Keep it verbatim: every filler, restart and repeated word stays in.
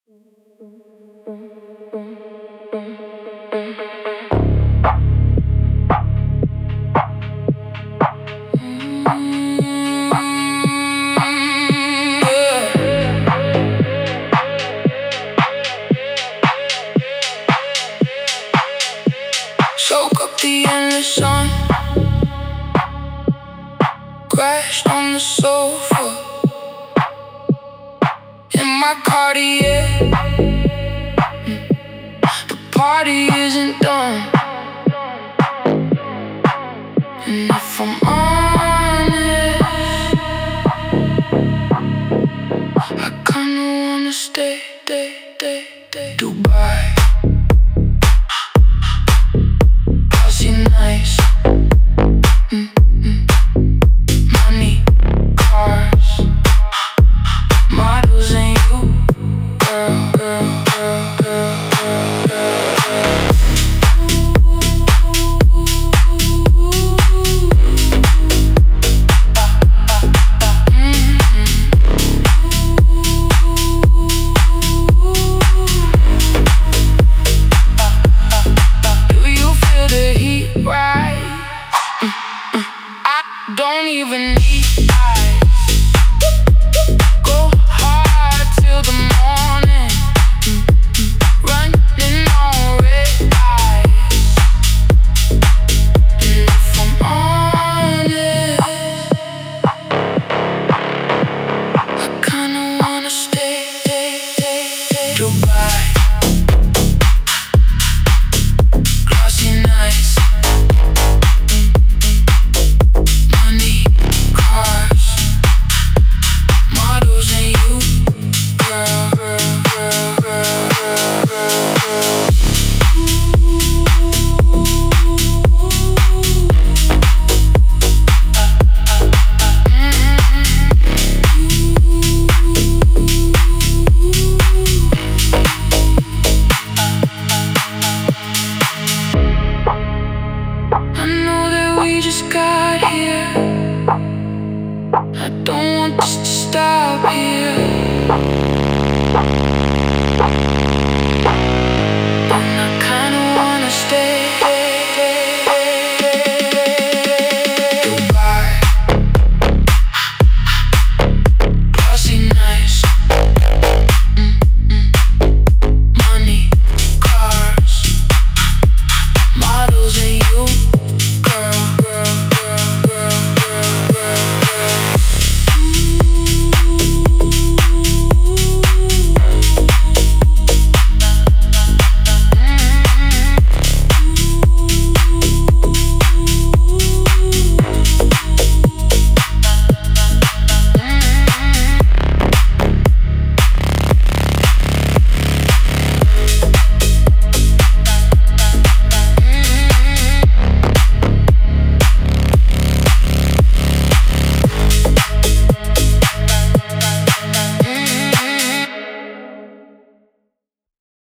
Soak up the endless sun, crashed on the sofa in my Cartier. The party isn't done, and if I'm honest, I kinda wanna stay, stay, stay, stay. Dubai, Aussie nice, mm, mm. Money, cars, models, and you, girl, girl, girl, girl, girl, girl, girl. Do you feel the heat rise? I don't even need eyes. Go hard till the morning, running on red eyes. And if I'm honest, I kinda wanna stay, stay, stay, stay.